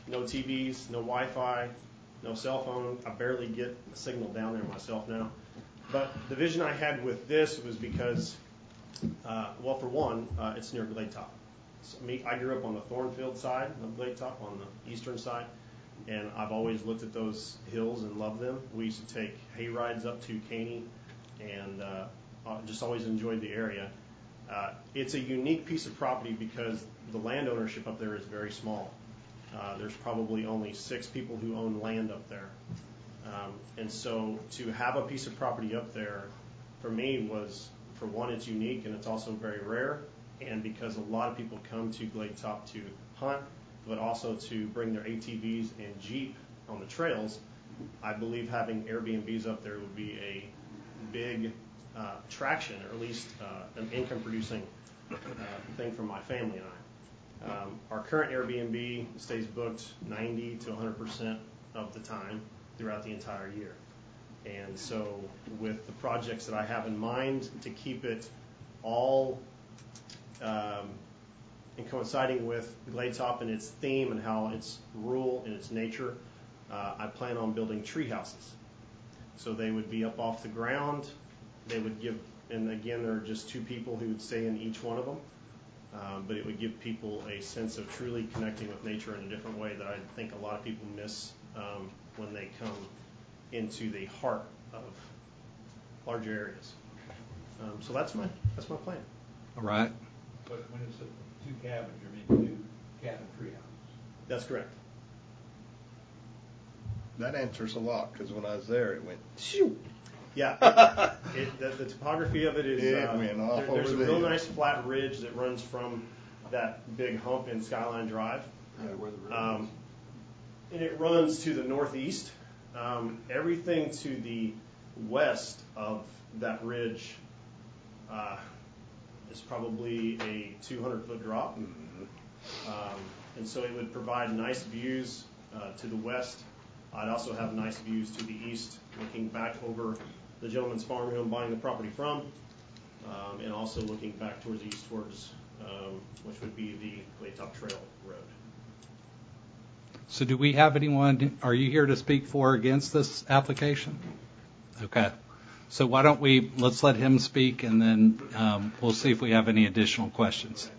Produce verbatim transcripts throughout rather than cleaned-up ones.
no T Vs, no Wi-Fi, no cell phone. I barely get a signal down there myself now. But the vision I had with this was because, uh, well, for one, uh, it's near Glade Top. So me, I grew up on the Thornfield side of Glade Top, on the eastern side, and I've always looked at those hills and loved them. We used to take hay rides up to Caney, and uh, just always enjoyed the area. Uh, it's a unique piece of property because the land ownership up there is very small. Uh, there's probably only six people who own land up there. Um, and so to have a piece of property up there, for me, was, for one, it's unique, and it's also very rare, and because a lot of people come to Glade Top to hunt, but also to bring their A T Vs and Jeep on the trails, I believe having Airbnbs up there would be a big uh, attraction, or at least uh, an income-producing uh, thing for my family and I. Um, our current Airbnb stays booked ninety to one hundred percent of the time throughout the entire year. And so with the projects that I have in mind to keep it all um, and coinciding with Glade Top and its theme and how it's rural in its nature, uh, I plan on building tree houses. So they would be up off the ground. They would give, and again, there are just two people who would stay in each one of them. Um, but it would give people a sense of truly connecting with nature in a different way that I think a lot of people miss um, when they come into the heart of larger areas. Um, so that's my that's my plan. All right. But when it's a two cabins, you mean two cabin tree houses? That's correct. That answers a lot, because when I was there, it went shoo. Yeah, it, it, the, the topography of it is It uh, went off there, there's over a real the nice flat ridge that runs from that big hump in Skyline Drive. Yeah, where the road Um, and it runs to the northeast. Um, everything to the west of that ridge uh, is probably a two hundred foot drop. Mm-hmm. Um, and so it would provide nice views uh, to the west. I'd also have nice views to the east, looking back over the gentleman's farm who I'm buying the property from, um, and also looking back towards the east towards, um, which would be the Glade Top Trail Road. So do we have anyone, are you here to speak for or against this application? Okay. So why don't we, let's let him speak, and then um, we'll see if we have any additional questions.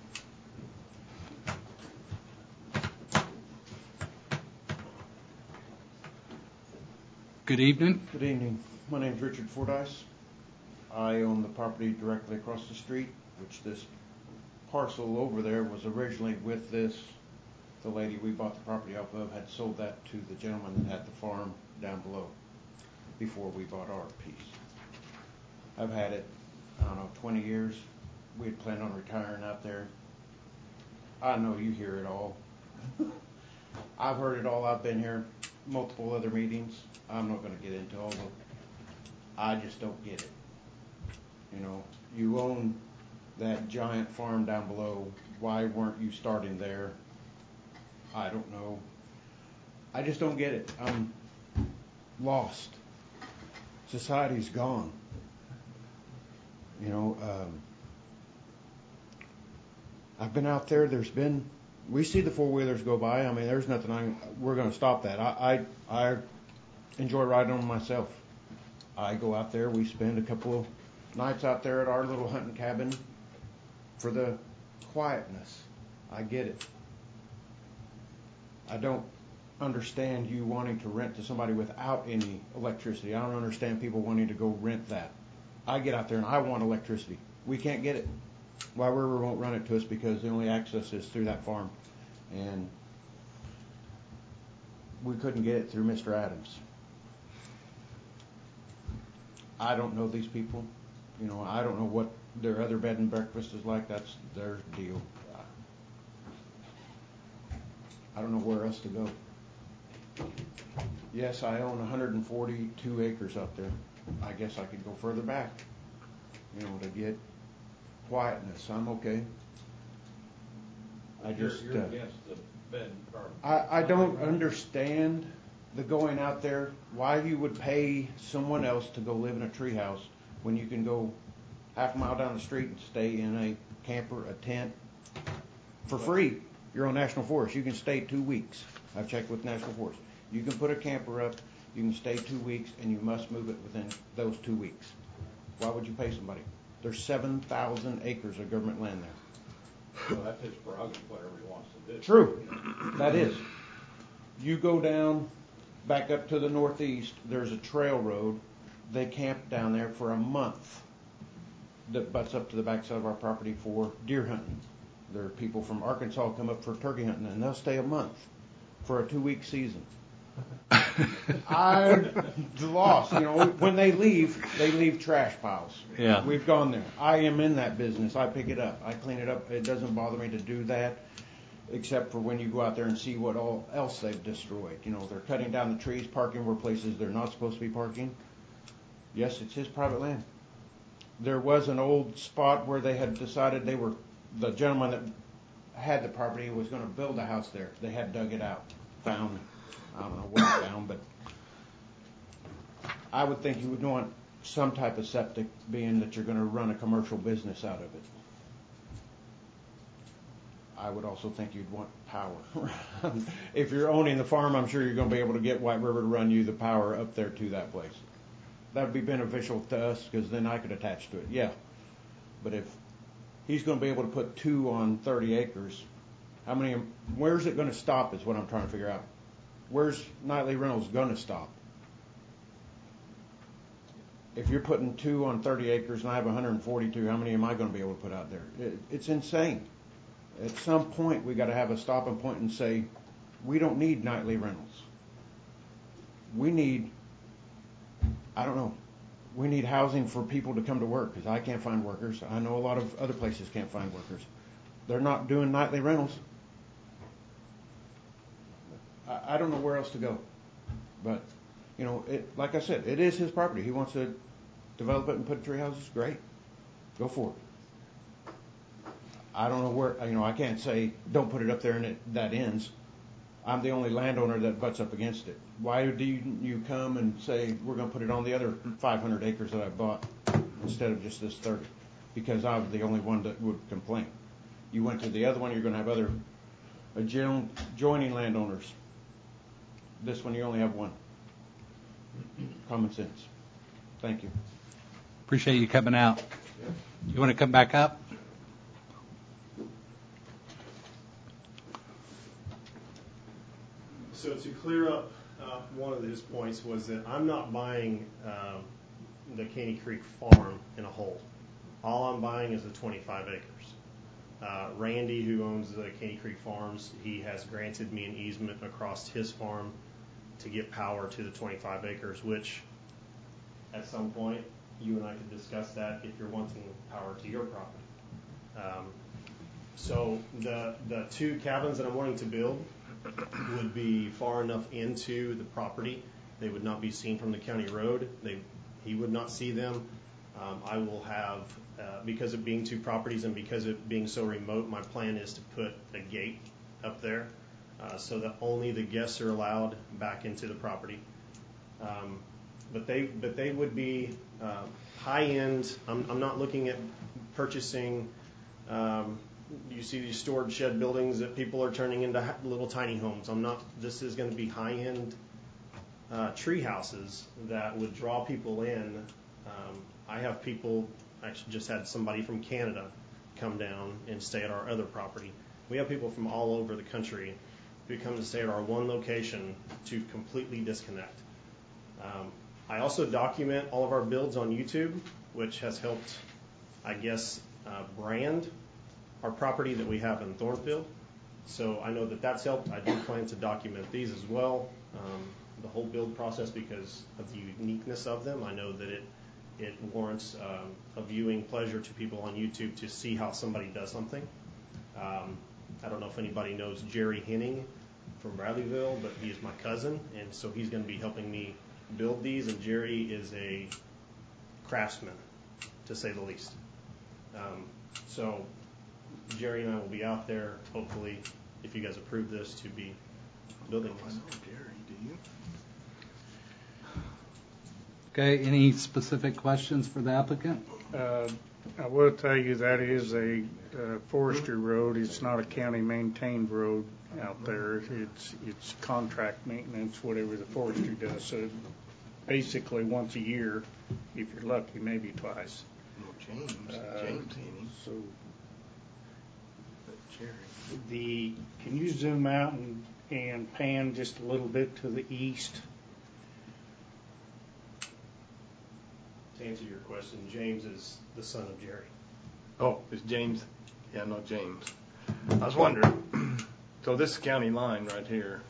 Good evening. Good evening. My name is Richard Fordyce. I own the property directly across the street, which this parcel over there was originally with this. The lady we bought the property off of had sold that to the gentleman that had the farm down below before we bought our piece. I've had it, I don't know, twenty years. We had planned on retiring out there. I know you hear it all. I've heard it all. I've been here multiple other meetings. I'm not going to get into all of them. I just don't get it. You know, you own that giant farm down below. Why weren't you starting there? I don't know. I just don't get it. I'm lost. Society's gone. You know, um, I've been out there. There's been, we see the four-wheelers go by. I mean, there's nothing I, we're going to stop that. I, I, I enjoy riding on myself. I go out there. We spend a couple of nights out there at our little hunting cabin for the quietness. I get it. I don't understand you wanting to rent to somebody without any electricity. I don't understand people wanting to go rent that. I get out there and I want electricity. We can't get it. White River won't run it to us because the only access is through that farm. And we couldn't get it through Mister Adams. I don't know these people. You know, I don't know what their other bed and breakfast is like. That's their deal. I don't know where else to go. Yes, I own one hundred forty-two acres up there. I guess I could go further back, you know, to get quietness. I'm okay. I just You're, you're uh, against the bed and carpet. I, I don't understand the going out there, why you would pay someone else to go live in a treehouse when you can go half a mile down the street and stay in a camper, a tent, for free. You're on National Forest. You can stay two weeks. I've checked with National Forest. You can put a camper up. You can stay two weeks, and you must move it within those two weeks. Why would you pay somebody? There's seven thousand acres of government land there. Well, that's his prerogative, whatever he wants to do. True. That is. You go down, back up to the northeast, there's a trail road. They camp down there for a month that butts up to the backside of our property for deer hunting. There are people from Arkansas come up for turkey hunting, and they'll stay a month for a two-week season. I'm lost. You know, when they leave, they leave trash piles. Yeah. We've gone there. I am in that business. I pick it up. I clean it up. It doesn't bother me to do that, except for when you go out there and see what all else they've destroyed. You know, they're cutting down the trees, parking where places they're not supposed to be parking. Yes, it's his private land. There was an old spot where they had decided they were, the gentleman that had the property was going to build a house there. They had dug it out, found, I don't know what he found, but I would think you would want some type of septic, being that you're going to run a commercial business out of it. I would also think you'd want power. If you're owning the farm, I'm sure you're going to be able to get White River to run you the power up there to that place. That would be beneficial to us, because then I could attach to it, yeah. But if he's going to be able to put two on thirty acres, how many, where's it going to stop is what I'm trying to figure out. Where's Nightly Rentals going to stop? If you're putting two on thirty acres and I have one hundred forty-two, how many am I going to be able to put out there? It, it's insane. At some point, we got to have a stopping point and say, we don't need Nightly Rentals. We need, I don't know, we need housing for people to come to work, because I can't find workers. I know a lot of other places can't find workers. They're not doing nightly rentals. I, I don't know where else to go. But, you know, it, like I said, it is his property. He wants to develop it and put tree houses. Great. Go for it. I don't know where, you know, I can't say don't put it up there and it, that ends. I'm the only landowner that butts up against it. Why do you, you come and say we're going to put it on the other five hundred acres that I bought instead of just this thirty? Because I was the only one that would complain. You went to the other one, you're going to have other adjoining landowners. This one, you only have one. Common sense. Thank you. Appreciate you coming out. You want to come back up? So to clear up, uh, one of his points was that I'm not buying um, the Caney Creek farm in a whole. All I'm buying is the twenty-five acres. Uh, Randy, who owns the Caney Creek Farms, he has granted me an easement across his farm to get power to the twenty-five acres, which at some point you and I could discuss that if you're wanting power to your property. Um, so the the two cabins that I'm wanting to build would be far enough into the property. They would not be seen from the county road. They, he would not see them. Um, I will have, uh, because of being two properties and because of being so remote, my plan is to put a gate up there uh, so that only the guests are allowed back into the property. Um, but they, but they would be uh, high end. I'm, I'm not looking at purchasing. Um, You see these storage shed buildings that people are turning into little tiny homes. I'm not. This is going to be high-end uh, tree houses that would draw people in. Um, I have people. Actually, just had somebody from Canada come down and stay at our other property. We have people from all over the country who come to stay at our one location to completely disconnect. Um, I also document all of our builds on YouTube, which has helped, I guess, uh, brand our property that we have in Thornfield. So I know that that's helped. I do plan to document these as well, um, the whole build process, because of the uniqueness of them. I know that it it warrants um, a viewing pleasure to people on YouTube to see how somebody does something. Um, I don't know if anybody knows Jerry Henning from Bradleyville, but he is my cousin, and so he's going to be helping me build these, and Jerry is a craftsman, to say the least. Um, so Jerry and I will be out there, hopefully, if you guys approve this, to be building this. Jerry, do you? Okay, any specific questions for the applicant? Uh, I will tell you that is a uh, forestry road. It's not a county maintained road out there. It's it's contract maintenance, whatever the forestry does. So basically once a year, if you're lucky, maybe twice. No, James. Uh, James ain't he? So But Jerry. the can you zoom out and, and pan just a little bit to the east? To answer your question, James is the son of Jerry. Oh, it's James. Yeah, not James. I was wondering. So this is county line right here.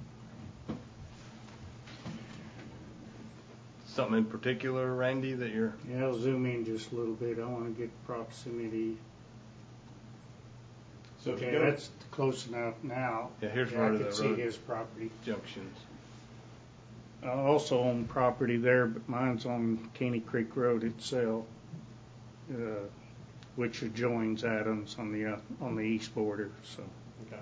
Something in particular, Randy, that you're... Yeah, I'll zoom in just a little bit. I want to get proximity. So if you Okay, go, that's close enough now. Yeah, here's Yeah, where I the can see road- his property. junctions. I also own property there, but mine's on Caney Creek Road itself, uh, which adjoins Adams on the uh, on the east border. So okay.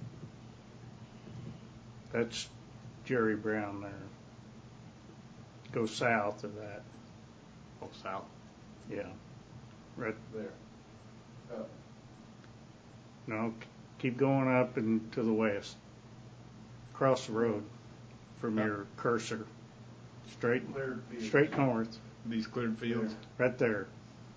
that's Jerry Brown there. Go south of that. Oh, south. Yeah, right There. Uh, No, keep going up and to the west. Across the road from your cursor. Straight, Cleared field. straight north, These cleared fields. right there.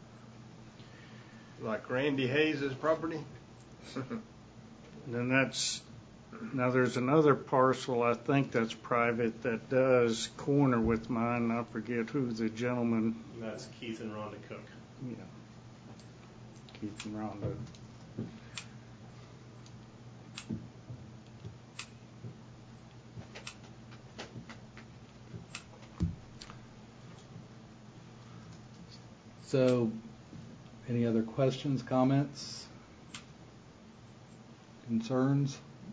Like Randy Hayes' property? And then that's, now there's another parcel, I think that's private, that does corner with mine. I forget who the gentleman, And that's Keith and Rhonda Cook. yeah, Keith and Rhonda. So, any other questions, comments, concerns?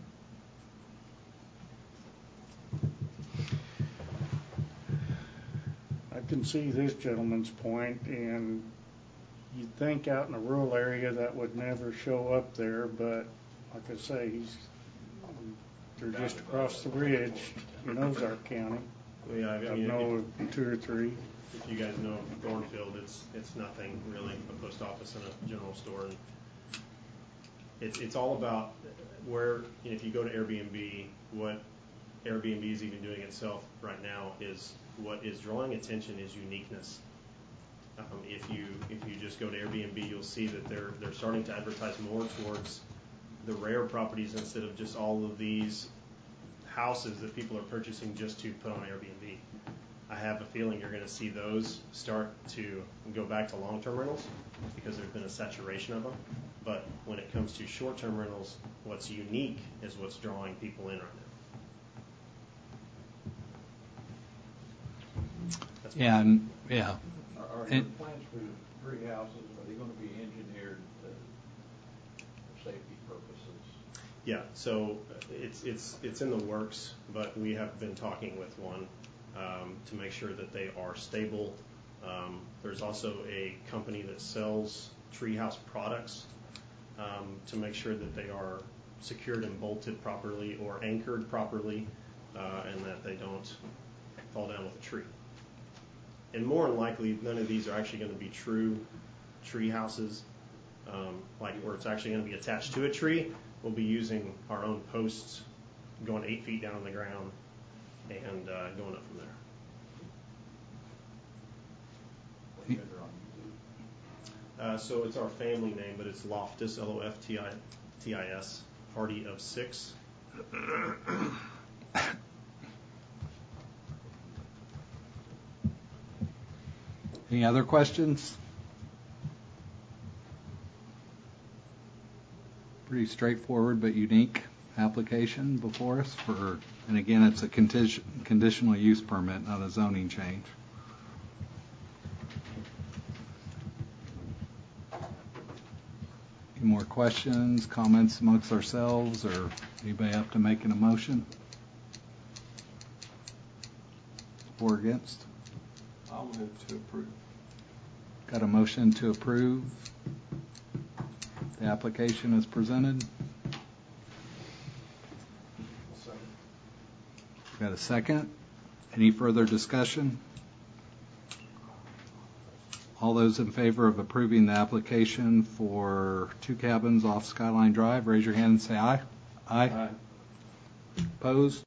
I can see this gentleman's point, and you'd think out in a rural area that would never show up there, but like I say, he's, they're just across the bridge in Ozark County. Well, yeah, I I mean, know of two or three. if, if you guys know Thornfield, it's it's nothing really. A post office and a general store, and it's it's all about where. If you go to Airbnb, what Airbnb is even doing itself right now is what is drawing attention is uniqueness. Um, if you if you just go to Airbnb, you'll see that they're they're starting to advertise more towards the rare properties instead of just all of these houses that people are purchasing just to put on Airbnb. I have a feeling you're going to see those start to go back to long-term rentals because there's been a saturation of them. But when it comes to short-term rentals, what's unique is what's drawing people in right now. That's Yeah, and, yeah. Are, are your And- plans for the three houses, are they going to be engineered uh, for safety purposes? Yeah, so it's it's it's in the works, but we have been talking with one um, to make sure that they are stable. Um, there's also a company that sells treehouse products um, to make sure that they are secured and bolted properly or anchored properly, uh, and that they don't fall down with a tree. And more than likely, none of these are actually going to be true tree houses, um, like where it's actually going to be attached to a tree. We'll be using our own posts, going eight feet down on the ground, and uh, going up from there. What gender on YouTube? Uh, so it's our family name, but it's Loftus, L O F T I T I S, party of six. Any other questions? Pretty straightforward but unique application before us for, and again, it's a condition, conditional use permit, not a zoning change. Any more questions, comments amongst ourselves, or anybody have to make an emotion? For or against? I'll move to approve. Got a motion to approve the application as presented? Got a second? Any further discussion? All those in favor of approving the application for two cabins off Skyline Drive, raise your hand and say aye. Aye. Opposed?